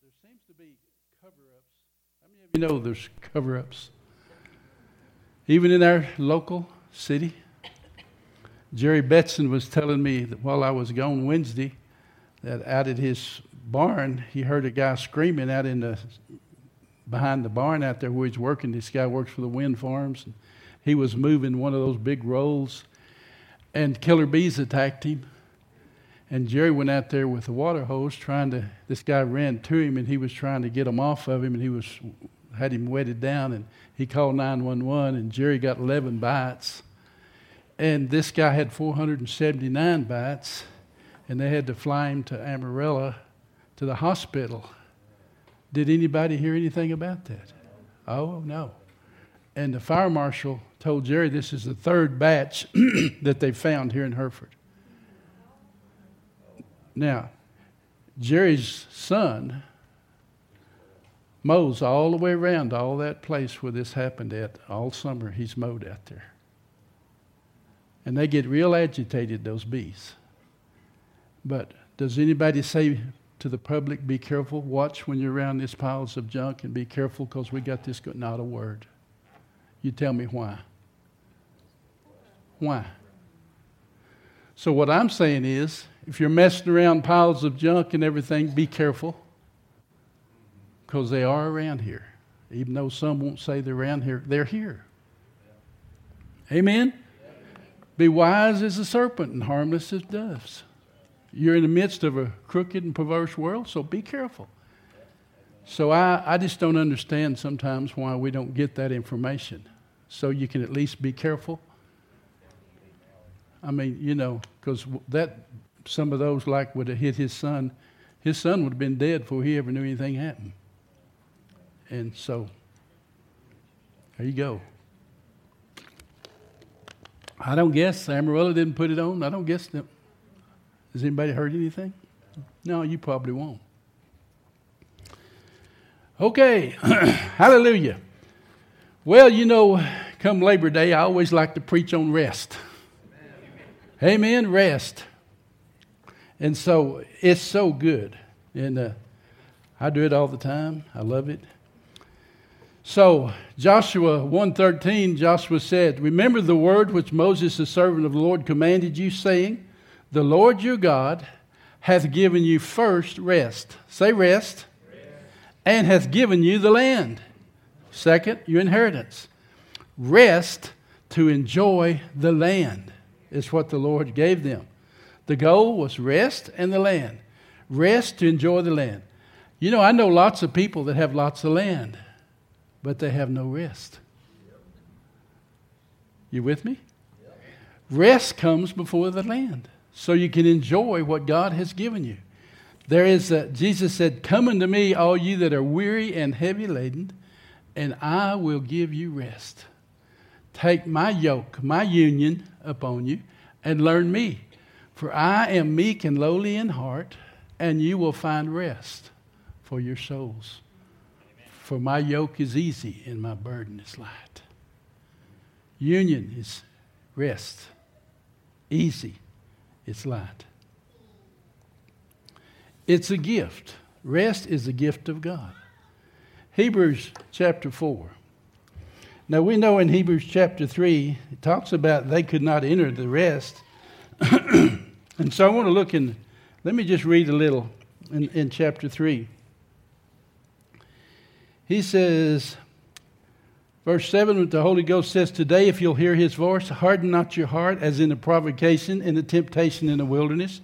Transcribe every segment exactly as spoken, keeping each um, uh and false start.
there seems to be cover-ups. How many of you know there's cover-ups? Even in our local city. Jerry Betson was telling me that while I was gone Wednesday, that out at his barn, he heard a guy screaming out in the behind the barn out there where he's working. This guy works for the wind farms. And he was moving one of those big rolls, and killer bees attacked him. And Jerry went out there with a water hose trying to, this guy ran to him, and he was trying to get him off of him, and he was had him wetted down, and he called nine one one, and Jerry got eleven bites. And this guy had four hundred seventy-nine bites, and they had to fly him to Amarillo to the hospital. Did anybody hear anything about that? Oh, no. And the fire marshal told Jerry this is the third batch that they found here in Hereford. Now, Jerry's son mows all the way around all that place where this happened at. All summer he's mowed out there. And they get real agitated, those bees. But does anybody say to the public, be careful, watch when you're around these piles of junk and be careful because we got this? Go-. Not a word. You tell me why. Why? So what I'm saying is, if you're messing around piles of junk and everything, be careful because they are around here. Even though some won't say they're around here, they're here. Amen? Be wise as a serpent and harmless as doves. You're in the midst of a crooked and perverse world, so be careful. So I, I just don't understand sometimes why we don't get that information. So you can at least be careful. I mean, you know, because that some of those like would have hit his son. His son would have been dead before he ever knew anything happened. And so, there you go. I don't guess Amarillo didn't put it on. I don't guess them. Has anybody heard anything? No, you probably won't. Okay, hallelujah. Well, you know, come Labor Day, I always like to preach on rest. Amen, Amen. Rest. And so it's so good. And uh, I do it all the time. I love it. So Joshua one thirteen, Joshua said, remember the word which Moses, the servant of the Lord, commanded you, saying, the Lord your God hath given you first rest. Say rest. Rest. And hath given you the land. Second, your inheritance. Rest to enjoy the land is what the Lord gave them. The goal was rest and the land. Rest to enjoy the land. You know, I know lots of people that have lots of land, but they have no rest. You with me? Rest comes before the land, so you can enjoy what God has given you. There is, a, Jesus said, come unto me, all you that are weary and heavy laden, and I will give you rest. Take my yoke, my union upon you, and learn me. For I am meek and lowly in heart, and you will find rest for your souls. Amen. For my yoke is easy and my burden is light. Union is rest. Easy. It's light. It's a gift. Rest is a gift of God. Hebrews chapter four. Now we know in Hebrews chapter three, it talks about they could not enter the rest. And so I want to look in, let me just read a little in, in chapter three. He says, verse seven, the Holy Ghost says, today if you'll hear his voice, harden not your heart as in the provocation and the temptation in the wilderness.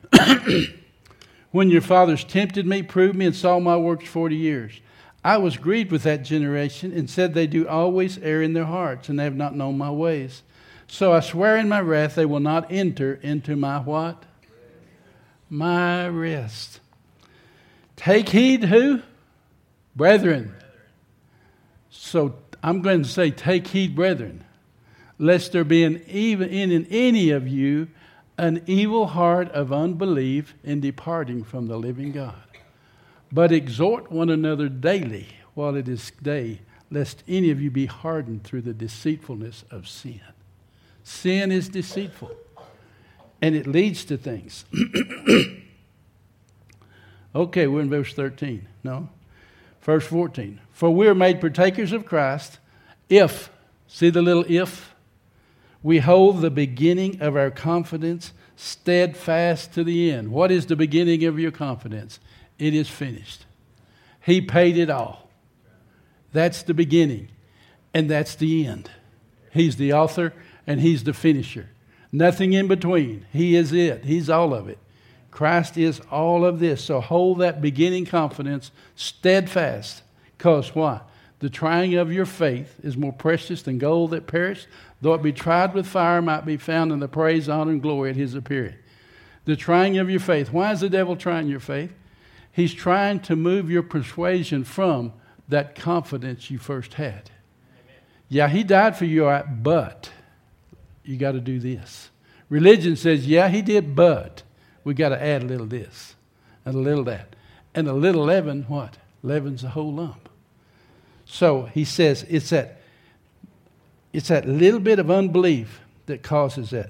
When your fathers tempted me, proved me, and saw my works forty years. I was grieved with that generation and said they do always err in their hearts, and they have not known my ways. So I swear in my wrath they will not enter into my what? My rest. Take heed who? Brethren. So I'm going to say take heed, brethren, lest there be an even in, in any of you an evil heart of unbelief in departing from the living God. But exhort one another daily while it is day, lest any of you be hardened through the deceitfulness of sin. Sin is deceitful, and it leads to things. Okay, we're in verse thirteen. No. Verse fourteen. For we are made partakers of Christ if, see the little if? We hold the beginning of our confidence steadfast to the end. What is the beginning of your confidence? It is finished. He paid it all. That's the beginning. And that's the end. He's the author and He's the finisher. Nothing in between. He is it. He's all of it. Christ is all of this. So hold that beginning confidence steadfast. Because why? The trying of your faith is more precious than gold that perishes, though it be tried with fire, might be found in the praise, honor, and glory at His appearing. The trying of your faith. Why is the devil trying your faith? He's trying to move your persuasion from that confidence you first had. Amen. Yeah, He died for you, all right, but you got to do this. Religion says, yeah, He did, but we got to add a little this and a little that. And a little leaven, what? Leaven's a whole lump. So he says it's that, it's that little bit of unbelief that causes that.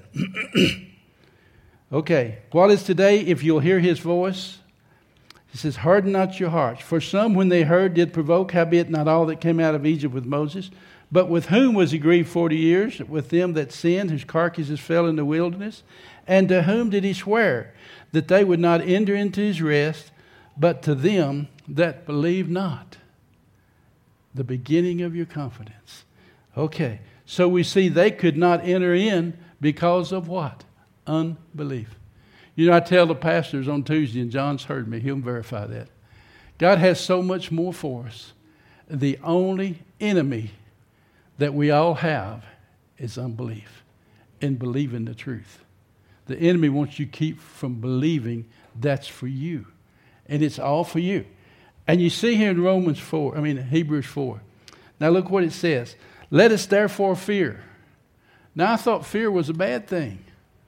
Okay, what is today if you'll hear His voice? He says, harden not your hearts. For some when they heard did provoke, howbeit not all that came out of Egypt with Moses. But with whom was He grieved forty years? With them that sinned, whose carcasses fell in the wilderness. And to whom did He swear? That they would not enter into His rest, but to them that believe not. The beginning of your confidence. Okay, so we see they could not enter in because of what? Unbelief. You know, I tell the pastors on Tuesday, and John's heard me, he'll verify that. God has so much more for us. The only enemy that we all have is unbelief and believing the truth. The enemy wants you to keep from believing that's for you. And it's all for you. And you see here in Romans four, I mean Hebrews four. Now look what it says. Let us therefore fear. Now I thought fear was a bad thing.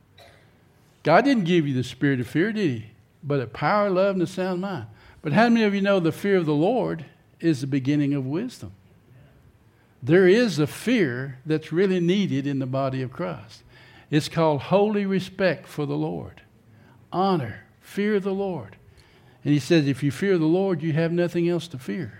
God didn't give you the spirit of fear, did He? But a power, love, and a sound mind. But how many of you know the fear of the Lord is the beginning of wisdom? There is a fear that's really needed in the body of Christ. It's called holy respect for the Lord. Honor, fear of the Lord. And He says, if you fear the Lord, you have nothing else to fear.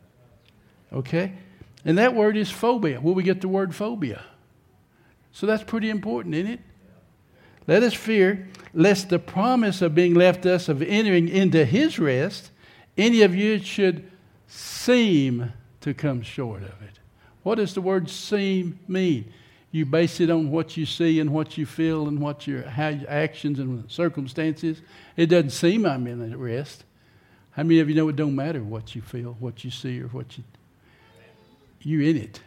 Okay? And that word is phobia. Where we get the word phobia. So that's pretty important, isn't it? Let us fear, lest the promise of being left us of entering into His rest, any of you should seem to come short of it. What does the word seem mean? You base it on what you see and what you feel and what your, how your actions and circumstances. It doesn't seem I'm in at rest. How many of you know it don't matter what you feel, what you see, or what you... You're in it.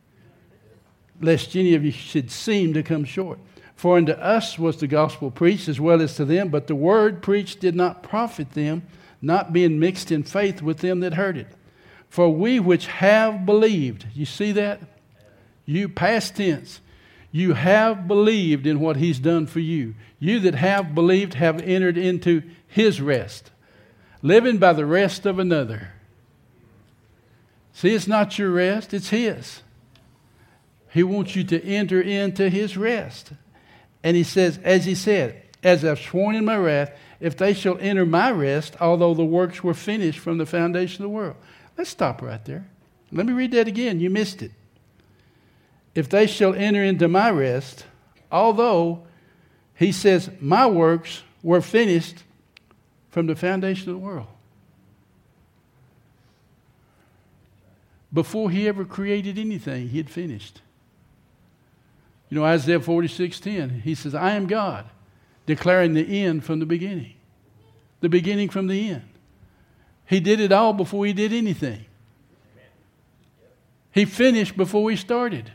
Lest any of you should seem to come short. For unto us was the gospel preached as well as to them, but the word preached did not profit them, not being mixed in faith with them that heard it. For we which have believed, you see that? You, past tense, you have believed in what He's done for you. You that have believed have entered into His rest, living by the rest of another. See, it's not your rest, it's His. He wants you to enter into His rest. And He says, as He said, as I've sworn in my wrath, if they shall enter my rest, although the works were finished from the foundation of the world. Let's stop right there. Let me read that again. You missed it. If they shall enter into my rest, although He says my works were finished from the foundation of the world. Before He ever created anything, He had finished. You know, Isaiah forty-six ten, He says, I am God, declaring the end from the beginning. The beginning from the end. He did it all before He did anything. He finished before He started.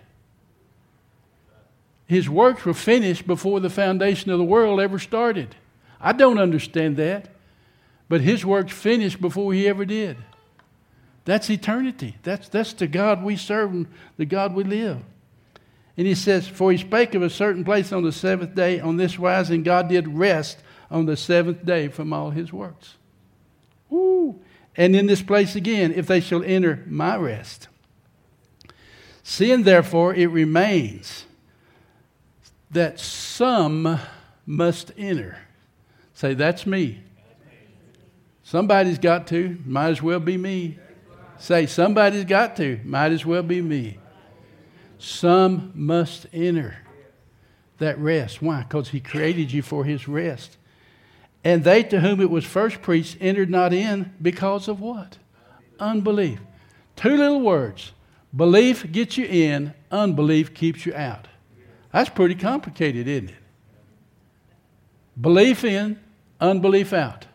His works were finished before the foundation of the world ever started. I don't understand that. But His works finished before He ever did. That's eternity. That's, that's the God we serve and the God we live. And He says, for He spake of a certain place on the seventh day on this wise, and God did rest on the seventh day from all His works. Woo. And in this place again, if they shall enter my rest. Seeing therefore it remains that some must enter. Say, that's me. Somebody's got to. Might as well be me. Say, somebody's got to. Might as well be me. Some must enter that rest. Why? Because he created you for his rest. And they to whom it was first preached entered not in because of what? Unbelief. Two little words. Belief gets you in. Unbelief keeps you out. That's pretty complicated, isn't it? Belief in, unbelief out.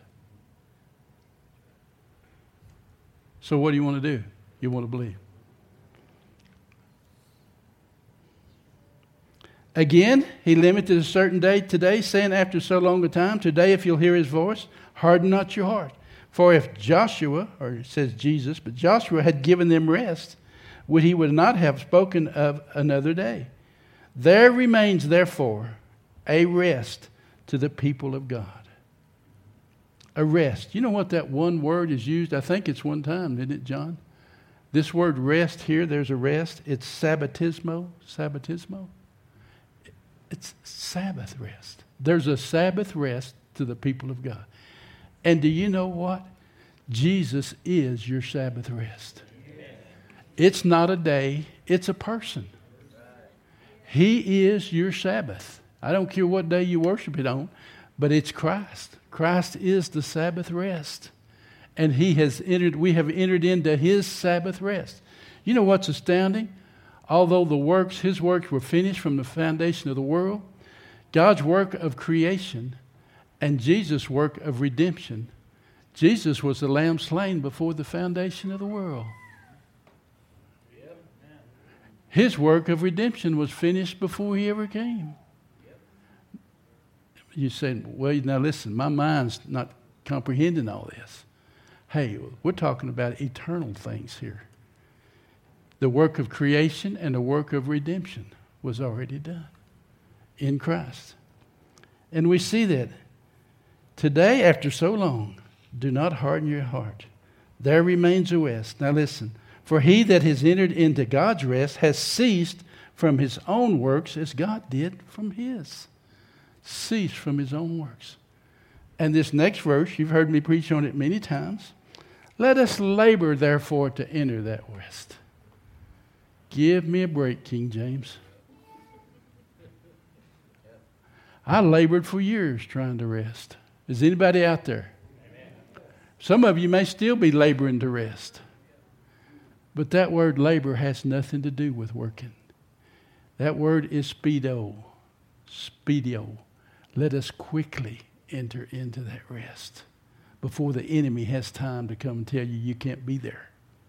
So what do you want to do? You want to believe. Again, he limited a certain day today, saying after so long a time, today if you'll hear his voice, harden not your heart. For if Joshua, or it says Jesus, but Joshua had given them rest, would he would not have spoken of another day. There remains therefore a rest to the people of God. A rest. You know what that one word is used? I think it's one time, isn't it, John? This word rest here, there's a rest. It's sabbatismo. Sabbatismo. It's Sabbath rest. There's a Sabbath rest to the people of God. And do you know what? Jesus is your Sabbath rest. Amen. It's not a day, it's a person. He is your Sabbath. I don't care what day you worship it on, but it's Christ. Christ is the Sabbath rest. And he has entered, we have entered into his Sabbath rest. You know what's astounding? Although the works, his works were finished from the foundation of the world, God's work of creation and Jesus' work of redemption, Jesus was the lamb slain before the foundation of the world. His work of redemption was finished before he ever came. You say, well, now listen, my mind's not comprehending all this. Hey, we're talking about eternal things here. The work of creation and the work of redemption was already done in Christ. And we see that today, after so long, do not harden your heart. There remains a rest. Now listen, for he that has entered into God's rest has ceased from his own works as God did from his. Ceased from his own works. And this next verse, you've heard me preach on it many times. Let us labor, therefore, to enter that rest. Give me a break, King James. I labored for years trying to rest. Is anybody out there? Amen. Some of you may still be laboring to rest. But that word labor has nothing to do with working. That word is speedo. Speedio. Let us quickly enter into that rest before the enemy has time to come and tell you you can't be there.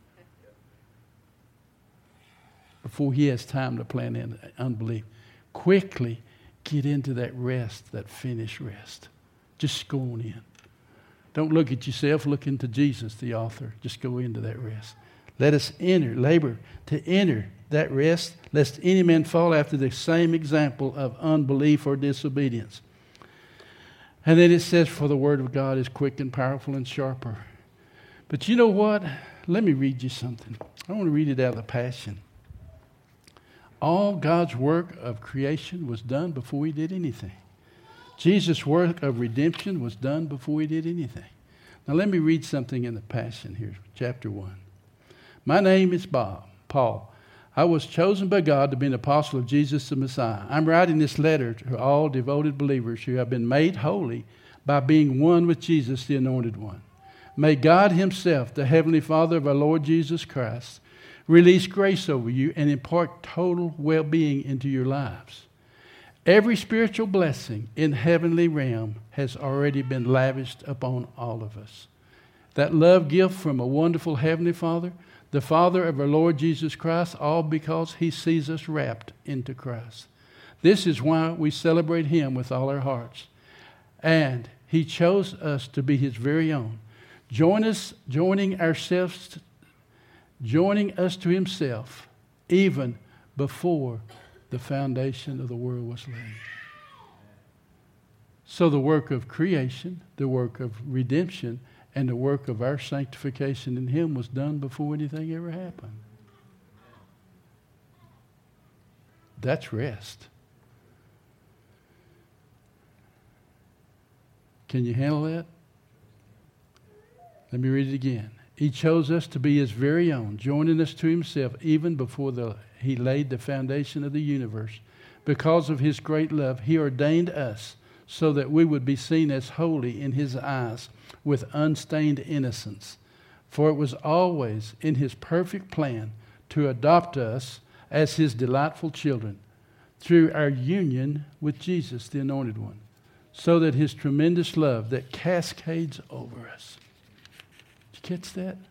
Before he has time to plan in unbelief. Quickly get into that rest, that finished rest. Just go on in. Don't look at yourself, look into Jesus, the author. Just go into that rest. Let us enter, labor to enter that rest, lest any man fall after the same example of unbelief or disobedience. And then it says, for the word of God is quick and powerful and sharper. But you know what? Let me read you something. I want to read it out of the Passion. All God's work of creation was done before he did anything. Jesus' work of redemption was done before he did anything. Now let me read something in the Passion here, chapter one. My name is Bob, Paul. I was chosen by God to be an apostle of Jesus the Messiah. I'm writing this letter to all devoted believers who have been made holy by being one with Jesus, the Anointed One. May God himself, the Heavenly Father of our Lord Jesus Christ, release grace over you and impart total well-being into your lives. Every spiritual blessing in heavenly realm has already been lavished upon all of us. That love gift from a wonderful Heavenly Father, the Father of our Lord Jesus Christ, all because he sees us wrapped into Christ. This is why we celebrate him with all our hearts. And he chose us to be his very own. Join us, joining ourselves to joining us to himself even before the foundation of the world was laid. So the work of creation, the work of redemption, and the work of our sanctification in him was done before anything ever happened. That's rest. Can you handle that? Let me read it again. He chose us to be his very own, joining us to himself even before the, he laid the foundation of the universe. Because of his great love, he ordained us so that we would be seen as holy in his eyes with unstained innocence. For it was always in his perfect plan to adopt us as his delightful children through our union with Jesus, the Anointed One, so that his tremendous love that cascades over us. Did you catch that?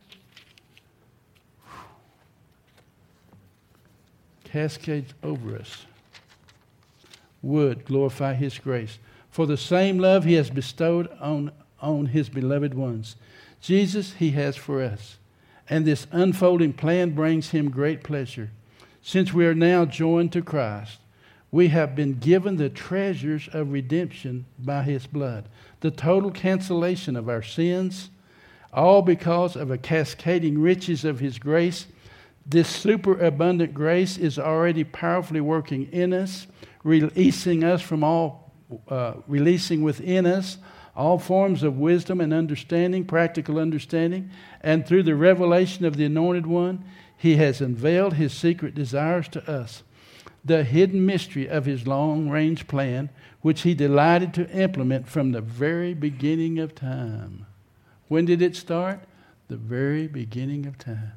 Cascades over us would glorify his grace. For the same love he has bestowed on, on his beloved ones, Jesus he has for us. And this unfolding plan brings him great pleasure. Since we are now joined to Christ, we have been given the treasures of redemption by his blood, the total cancellation of our sins, all because of a cascading riches of his grace. This superabundant grace is already powerfully working in us, releasing us from all, uh, releasing within us all forms of wisdom and understanding, practical understanding, and through the revelation of the Anointed One, he has unveiled his secret desires to us, the hidden mystery of his long-range plan, which he delighted to implement from the very beginning of time. When did it start? The very beginning of time.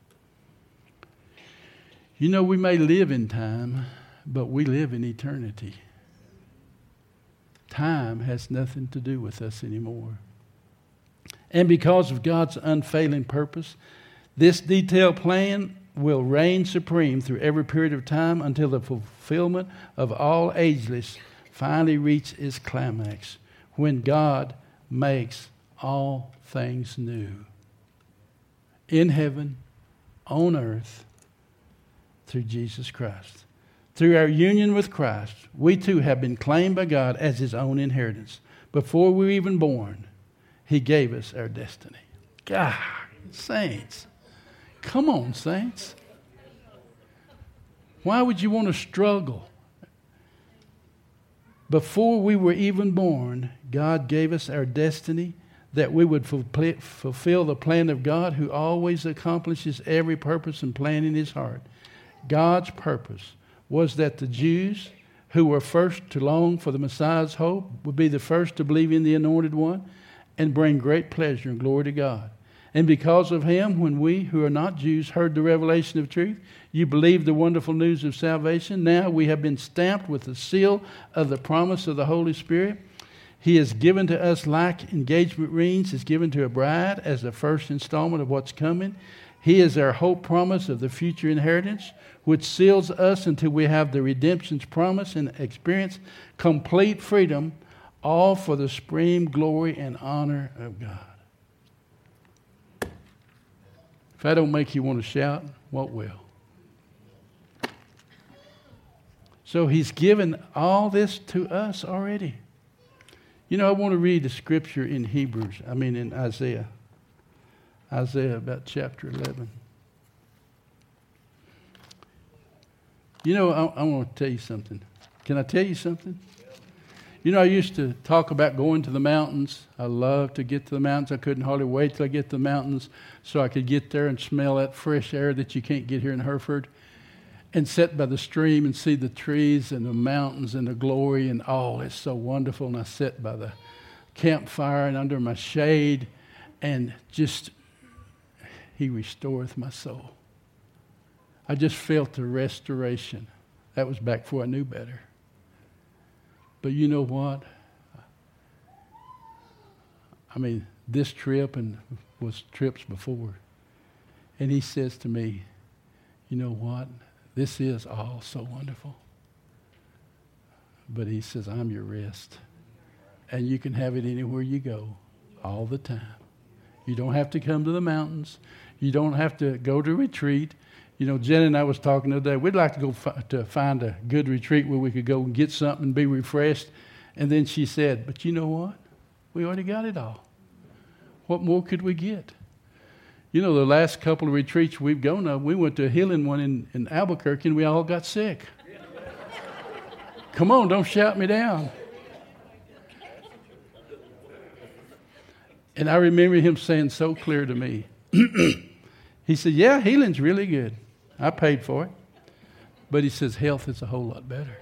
You know, we may live in time, but we live in eternity. Time has nothing to do with us anymore. And because of God's unfailing purpose, this detailed plan will reign supreme through every period of time until the fulfillment of all ageless finally reaches its climax, when God makes all things new. In heaven, on earth, through Jesus Christ. Through our union with Christ, we too have been claimed by God as his own inheritance. Before we were even born, he gave us our destiny. God, saints. Come on, saints. Why would you want to struggle? Before we were even born, God gave us our destiny, that we would fulfill the plan of God, who always accomplishes every purpose and plan in his heart. God's purpose was that the Jews, who were first to long for the Messiah's hope, would be the first to believe in the Anointed One and bring great pleasure and glory to God. And because of him, when we, who are not Jews, heard the revelation of truth, you believed the wonderful news of salvation. Now we have been stamped with the seal of the promise of the Holy Spirit. He has given to us like engagement rings is given to a bride as the first installment of what's coming. He is our hope promise of the future inheritance, which seals us until we have the redemption's promise and experience complete freedom, all for the supreme glory and honor of God. If that don't make you want to shout, what will? So he's given all this to us already. You know, I want to read the scripture in Hebrews, I mean in Isaiah. Isaiah about chapter eleven. You know, I, I want to tell you something. Can I tell you something? You know, I used to talk about going to the mountains. I love to get to the mountains. I couldn't hardly wait till I get to the mountains so I could get there and smell that fresh air that you can't get here in Hereford, and sit by the stream and see the trees and the mountains and the glory, and oh, it's so wonderful. And I sit by the campfire and under my shade, and just, he restoreth my soul. I just felt the restoration. That was back before I knew better. But you know what? I mean, this trip and was trips before. And he says to me, you know what? This is all so wonderful. But he says, I'm your rest. And you can have it anywhere you go, all the time. You don't have to come to the mountains. You don't have to go to retreat. You know, Jen and I was talking the other day. We'd like to go fi- to find a good retreat where we could go and get something and be refreshed. And then she said, but you know what? We already got it all. What more could we get? You know, the last couple of retreats we've gone to, we went to a healing one in, in Albuquerque and we all got sick. Come on, don't shout me down. And I remember him saying so clear to me. He said, yeah, healing's really good. I paid for it. But he says, health is a whole lot better.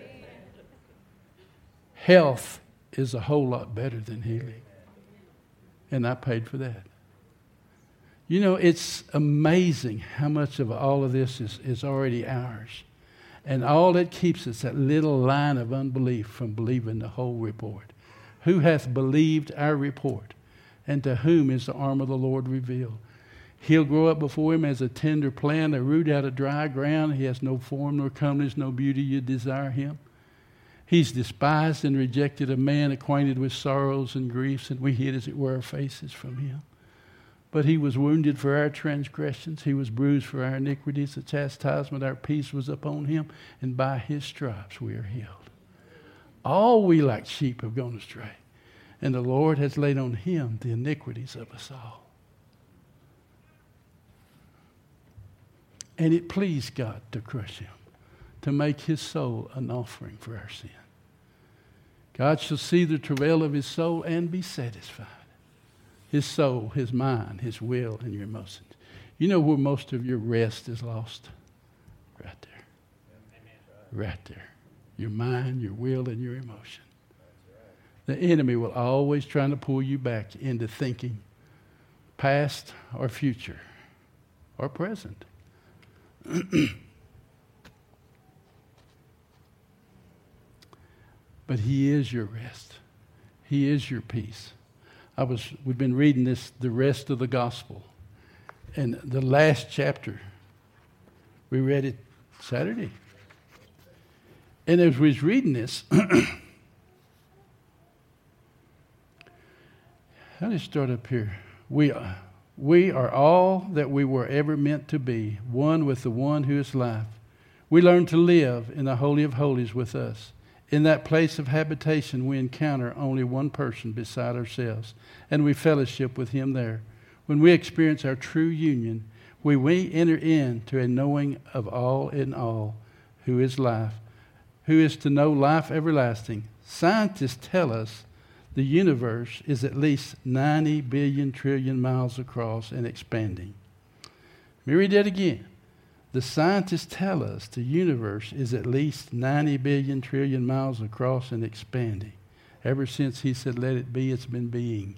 Health is a whole lot better than healing. And I paid for that. You know, it's amazing how much of all of this is, is already ours. And all that keeps us, that little line of unbelief from believing the whole report. Who hath believed our report? And to whom is the arm of the Lord revealed? He'll grow up before him as a tender plant, a root out of dry ground. He has no form nor comeliness, no beauty you desire him. He's despised and rejected of man, acquainted with sorrows and griefs, and we hid, as it were, our faces from him. But he was wounded for our transgressions. He was bruised for our iniquities. The chastisement of our peace was upon him, and by his stripes we are healed. All we like sheep have gone astray, and the Lord has laid on him the iniquities of us all. And it pleased God to crush him, to make his soul an offering for our sin. God shall see the travail of his soul and be satisfied. His soul, his mind, his will, and your emotions. You know where most of your rest is lost? Right there. Right there. Your mind, your will, and your emotion. The enemy will always try to pull you back into thinking past or future or present. But he is your rest. He is your peace. I was, we've been reading this, the rest of the gospel. And the last chapter, we read it Saturday. And as we was reading this, how do you start up here? We are, we are all that we were ever meant to be, one with the one who is life. We learn to live in the Holy of Holies with us. In that place of habitation, we encounter only one person beside ourselves, and we fellowship with him there. When we experience our true union, we, we enter into a knowing of all in all, who is life, who is to know life everlasting. Scientists tell us the universe is at least ninety billion trillion miles across and expanding. Let me read that again. The scientists tell us the universe is at least ninety billion trillion miles across and expanding. Ever since he said, let it be, it's been being.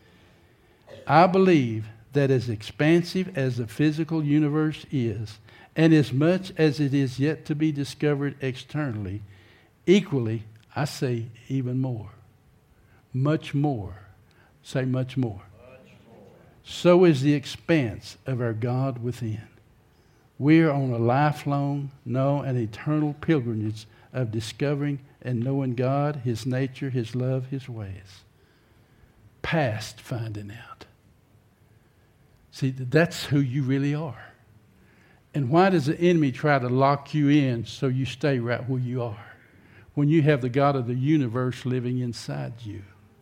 I believe that as expansive as the physical universe is, and as much as it is yet to be discovered externally, equally, I say even more. Much more. Say much more. Much more. So is the expanse of our God within. We are on a lifelong, no, an eternal pilgrimage of discovering and knowing God, his nature, his love, his ways. Past finding out. See, that's who you really are. And why does the enemy try to lock you in so you stay right where you are? When you have the God of the universe living inside you,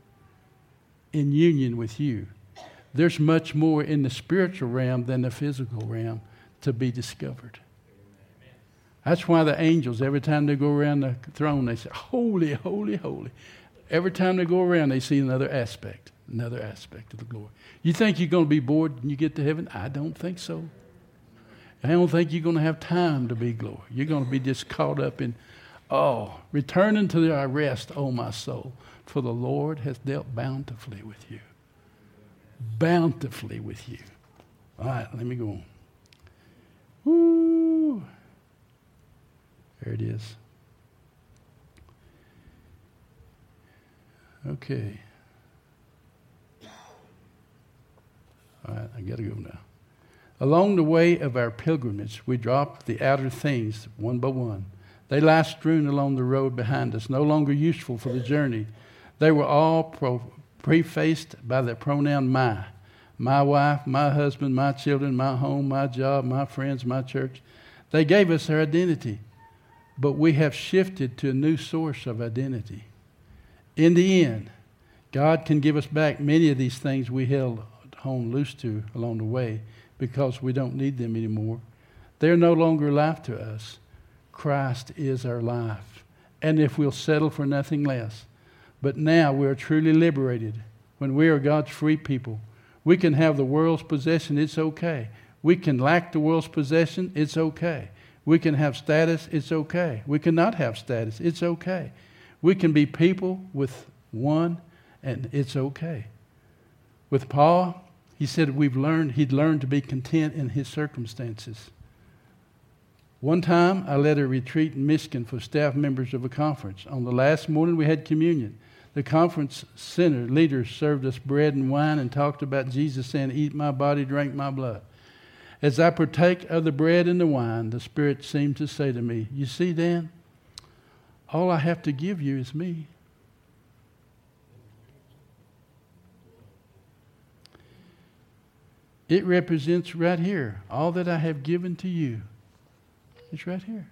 in union with you. There's much more in the spiritual realm than the physical realm to be discovered. That's why the angels, every time they go around the throne, they say, holy, holy, holy. Every time they go around, they see another aspect, another aspect of the glory. You think you're going to be bored when you get to heaven? I don't think so. I don't think you're going to have time to be glory. You're going to be just caught up in, oh, returning to thy rest, O my soul, for the Lord has dealt bountifully with you. Bountifully with you. All right, let me go on. Woo! There it is. Okay. All right, I got to go now. Along the way of our pilgrimage, we drop the outer things one by one. They lie strewn along the road behind us, no longer useful for the journey. They were all pro- prefaced by the pronoun my. My wife, my husband, my children, my home, my job, my friends, my church. They gave us our identity, but we have shifted to a new source of identity. In the end, God can give us back many of these things we held on loose to along the way because we don't need them anymore. They're no longer life to us. Christ is our life. And if we'll settle for nothing less. But now we're truly liberated. when we are God's free people. We can have the world's possession, it's okay. We can lack the world's possession, it's okay. We can have status, it's okay. We cannot have status, it's okay. We can be people with one, and it's okay. With Paul, he said we've learned, he'd learned to be content in his circumstances. One time, I led a retreat in Michigan for staff members of a conference. On the last morning, we had communion. The conference center leaders served us bread and wine and talked about Jesus saying, "Eat my body, drink my blood." As I partake of the bread and the wine, the Spirit seemed to say to me, "You see, Dan, all I have to give you is me." It represents right here, all that I have given to you. It's right here.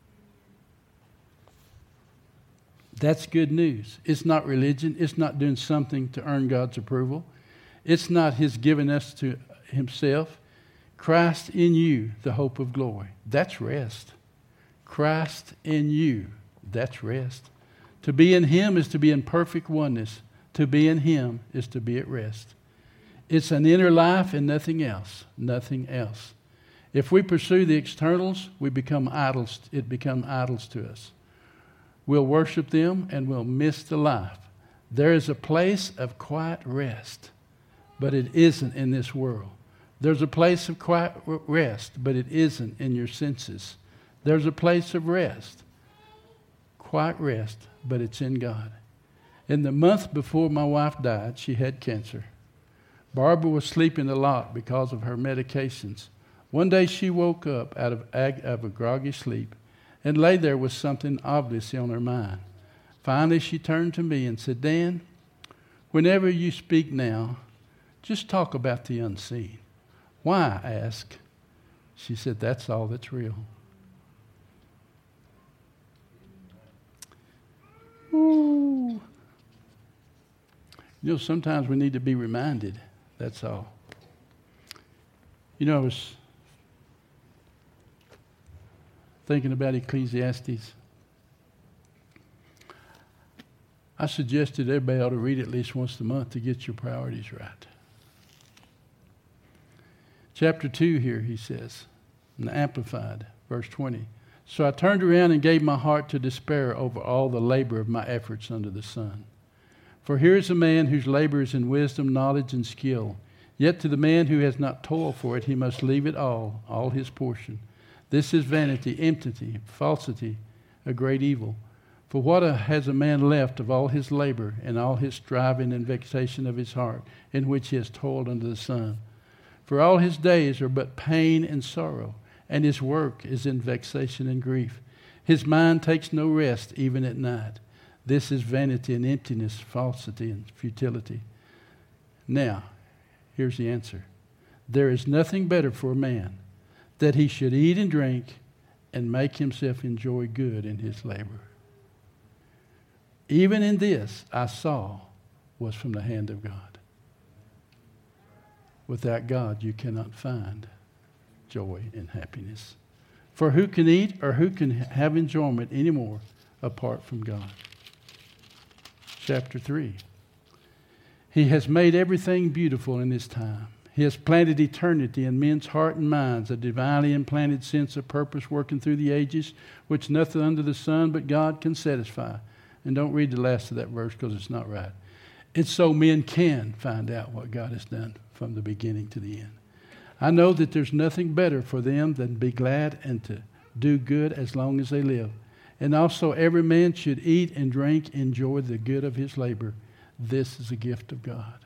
That's good news. It's not religion. It's not doing something to earn God's approval. It's not His giving us to Himself. Christ in you, the hope of glory. That's rest. Christ in you, that's rest. To be in Him is to be in perfect oneness. To be in Him is to be at rest. It's an inner life and nothing else. Nothing else. If we pursue the externals, we become idols. It becomes idols to us. We'll worship them and we'll miss the life. There is a place of quiet rest, but it isn't in this world. There's a place of quiet rest, but it isn't in your senses. There's a place of rest, quiet rest, but it's in God. In the month before my wife died, she had cancer. Barbara was sleeping a lot because of her medications. One day she woke up out of, ag- of a groggy sleep and lay there with something obviously on her mind. Finally, she turned to me and said, "Dan, whenever you speak now, just talk about the unseen." "Why?" I asked. She said, "That's all that's real." Ooh. You know, sometimes we need to be reminded. That's all. You know, I was thinking about Ecclesiastes. I suggested everybody ought to read it at least once a month to get your priorities right. Chapter two here, he says, in the Amplified, verse twenty. "So I turned around and gave my heart to despair over all the labor of my efforts under the sun. For here is a man whose labor is in wisdom, knowledge, and skill. Yet to the man who has not toiled for it, he must leave it all, all his portion. This is vanity, empty, falsity, a great evil. For what has a man left of all his labor and all his striving and vexation of his heart, in which he has toiled under the sun? For all his days are but pain and sorrow, and his work is in vexation and grief. His mind takes no rest even at night. This is vanity and emptiness, falsity and futility." Now, here's the answer. There is nothing better for a man that he should eat and drink and make himself enjoy good in his labor. Even in this, I saw was from the hand of God. Without God, you cannot find joy and happiness. For who can eat or who can have enjoyment anymore apart from God? Chapter three. He has made everything beautiful in His time. He has planted eternity in men's heart and minds, a divinely implanted sense of purpose working through the ages, which nothing under the sun but God can satisfy. And don't read the last of that verse because it's not right. It's so men can find out what God has done from the beginning to the end. I know that there's nothing better for them than to be glad and to do good as long as they live. And also every man should eat and drink, enjoy the good of his labor. This is a gift of God.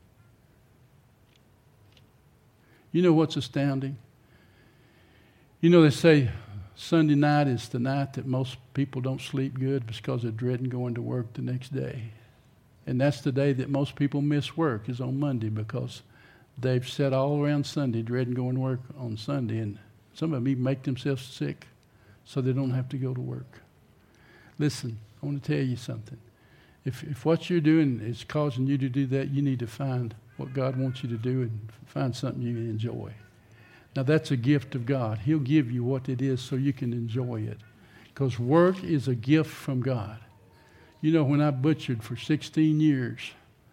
You know what's astounding? You know, they say Sunday night is the night that most people don't sleep good because they're dreading going to work the next day. And that's the day that most people miss work, is on Monday, because they've sat all around Sunday dreading going to work on Sunday. And some of them even make themselves sick so they don't have to go to work. Listen, I want to tell you something. If, if what you're doing is causing you to do that, you need to find what God wants you to do and find something you enjoy. Now, that's a gift of God. He'll give you what it is so you can enjoy it. Because work is a gift from God. You know, when I butchered for sixteen years,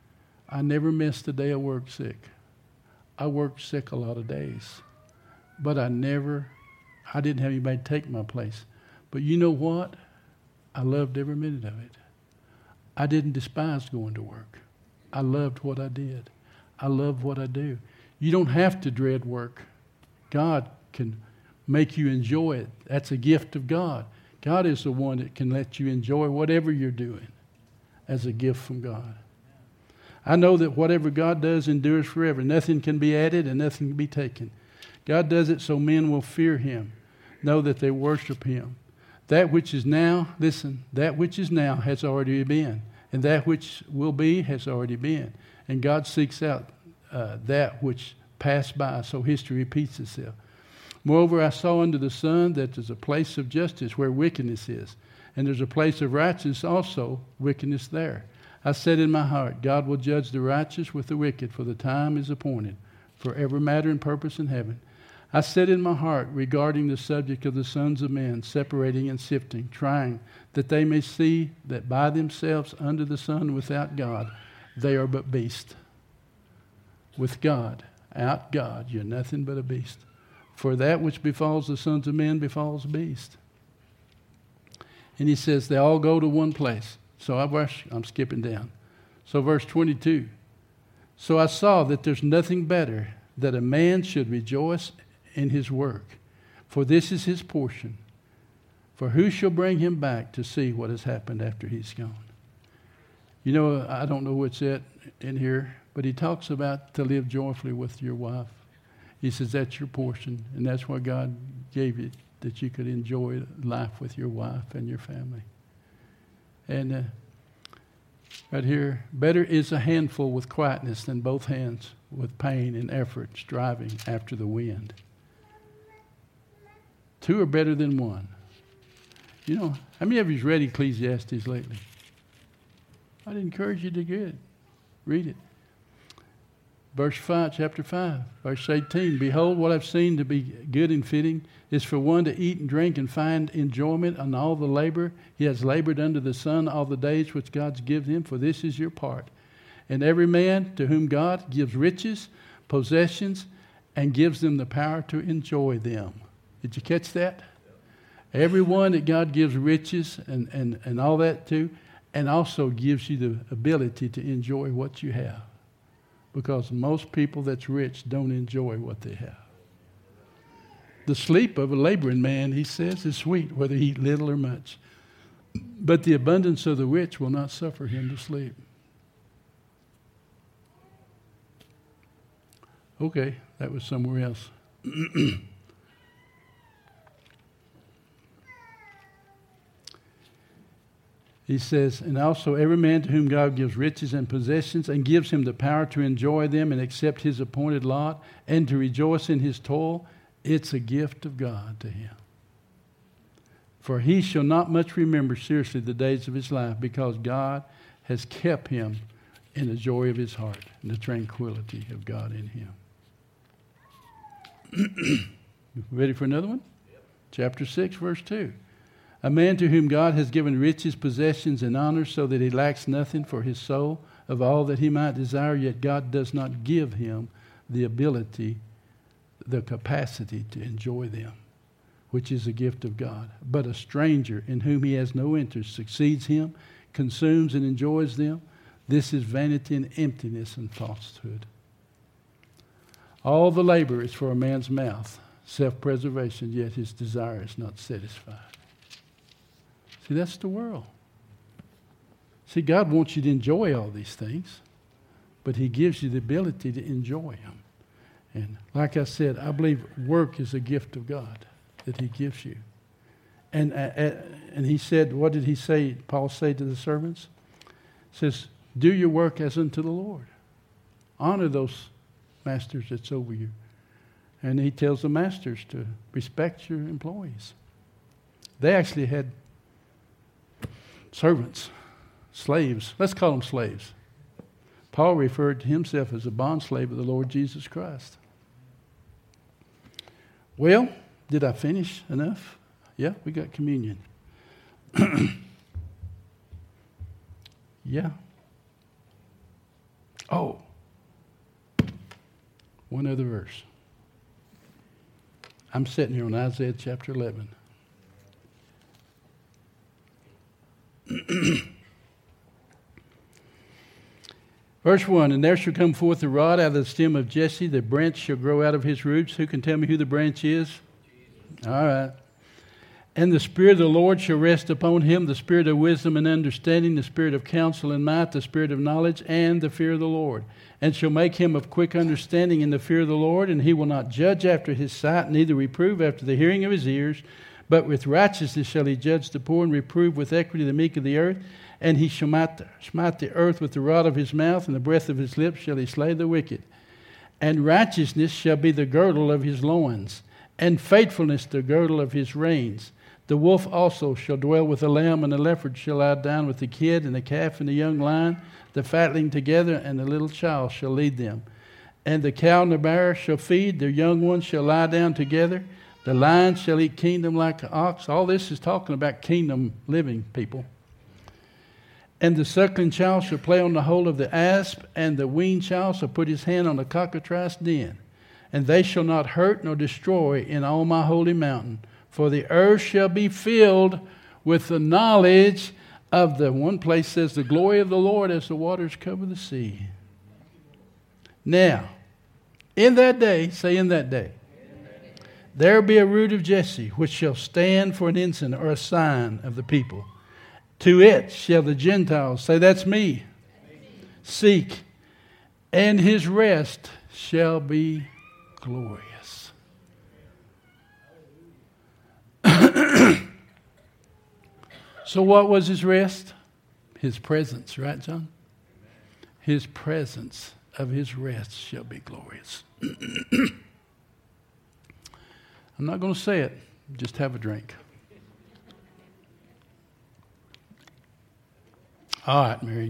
I never missed a day of work sick. I worked sick a lot of days. But I never, I didn't have anybody take my place. But you know what? I loved every minute of it. I didn't despise going to work. I loved what I did. I love what I do. You don't have to dread work. God can make you enjoy it. That's a gift of God. God is the one that can let you enjoy whatever you're doing as a gift from God. I know that whatever God does endures forever. Nothing can be added and nothing can be taken. God does it so men will fear him, know that they worship him. That which is now, listen, that which is now has already been, and that which will be has already been. And God seeks out uh, that which passed by, so history repeats itself. Moreover, I saw under the sun that there's a place of justice where wickedness is, and there's a place of righteousness also, wickedness there. I said in my heart, God will judge the righteous with the wicked, for the time is appointed for every matter and purpose in heaven. I said in my heart regarding the subject of the sons of men, separating and sifting, trying that they may see that by themselves under the sun without God, they are but beasts. With God, out God, you're nothing but a beast. For that which befalls the sons of men befalls beasts. And he says they all go to one place. So I rush, I'm skipping down. So verse twenty-two. So I saw that there's nothing better that a man should rejoice in his work, for this is his portion. For who shall bring him back to see what has happened after he's gone? You know, I don't know what's it in here, but he talks about to live joyfully with your wife. He says that's your portion, and that's what God gave you, that you could enjoy life with your wife and your family. And uh, right here, better is a handful with quietness than both hands with pain and effort striving after the wind. Two are better than one. You know, how many of you have read Ecclesiastes lately? I'd encourage you to get it. Read it. Verse five, chapter five, verse eighteen. Behold, what I've seen to be good and fitting is for one to eat and drink and find enjoyment on all the labor he has labored under the sun all the days which God's given him, for this is your part. And every man to whom God gives riches, possessions, and gives them the power to enjoy them. Did you catch that? Everyone that God gives riches and, and, and all that to, and also gives you the ability to enjoy what you have. Because most people that's rich don't enjoy what they have. The sleep of a laboring man, he says, is sweet, whether he eat little or much. But the abundance of the rich will not suffer him to sleep. Okay, that was somewhere else. He says, and also every man to whom God gives riches and possessions and gives him the power to enjoy them and accept his appointed lot and to rejoice in his toil, it's a gift of God to him. For he shall not much remember seriously the days of his life, because God has kept him in the joy of his heart and the tranquility of God in him. Ready for another one? Yep. Chapter six, verse two. A man to whom God has given riches, possessions, and honor, so that he lacks nothing for his soul of all that he might desire, yet God does not give him the ability, the capacity to enjoy them, which is a gift of God. But a stranger in whom he has no interest succeeds him, consumes and enjoys them. This is vanity and emptiness and falsehood. All the labor is for a man's mouth, self-preservation, yet his desire is not satisfied. See, that's the world. See, God wants you to enjoy all these things, but he gives you the ability to enjoy them. And like I said, I believe work is a gift of God that he gives you. And, uh, uh, and he said, what did he say, Paul say to the servants? He says, do your work as unto the Lord. Honor those masters that's over you. And he tells the masters to respect your employees. They actually had servants, slaves. Let's call them slaves. Paul referred to himself as a bondslave of the Lord Jesus Christ. Well, did I finish enough? Yeah, we got communion. Yeah. Oh, one other verse. I'm sitting here on Isaiah chapter eleven. Verse one, and there shall come forth a rod out of the stem of Jesse, the branch shall grow out of his roots. Who can tell me who the branch is? All right. And the Spirit of the Lord shall rest upon him, the Spirit of wisdom and understanding, the Spirit of counsel and might, the Spirit of knowledge and the fear of the Lord. And shall make him of quick understanding in the fear of the Lord, and he will not judge after his sight, neither reprove after the hearing of his ears. But with righteousness shall he judge the poor, and reprove with equity the meek of the earth. And he shall smite the, smite the earth with the rod of his mouth, and the breath of his lips shall he slay the wicked. And righteousness shall be the girdle of his loins, and faithfulness the girdle of his reins. The wolf also shall dwell with the lamb, and the leopard shall lie down with the kid, and the calf and the young lion, the fatling together, and the little child shall lead them. And the cow and the bear shall feed, their young ones shall lie down together. The lion shall eat kingdom like an ox. All this is talking about kingdom living people. And the suckling child shall play on the hole of the asp, and the weaned child shall put his hand on the cockatrice den. And they shall not hurt nor destroy in all my holy mountain. For the earth shall be filled with the knowledge of the, one place says, the glory of the Lord as the waters cover the sea. Now, in that day, say in that day, there will be a root of Jesse, which shall stand for an ensign or a sign of the people. To it shall the Gentiles, say that's me, seek, and his rest shall be glorious. So what was his rest? His presence, right, John? His presence of his rest shall be glorious. I'm not going to say it. Just have a drink. All right, Mary.